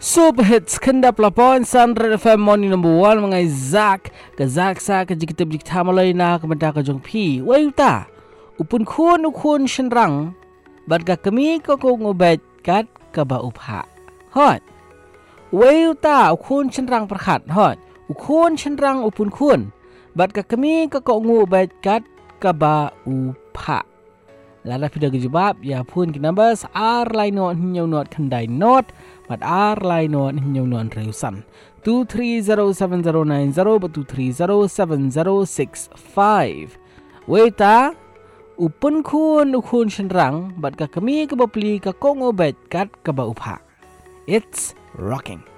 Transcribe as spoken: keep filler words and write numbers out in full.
Super hits kenda pelapon Sunred F M morning number one mengai Zak ke Zak sa ke jikita jikita malai na ke menta ke jong pi wayuta upun kun ukun shenrang bad ka kami ko ko ngobet kat ka ba upha hot wayuta ukun shenrang perkhat hot ukun shenrang upun kun bad ka kami ko ko ngobet kat ka ba upha lala pida ke jawab ya pun kinabas ar lain not nyau not kendai not but ar lain not nyau not reusan two three zero seven zero nine zero but two three zero seven zero six five weta upun kun ukun shenrang but ka kami ka bapli ka kongo bet kat ka ba upha. It's rocking.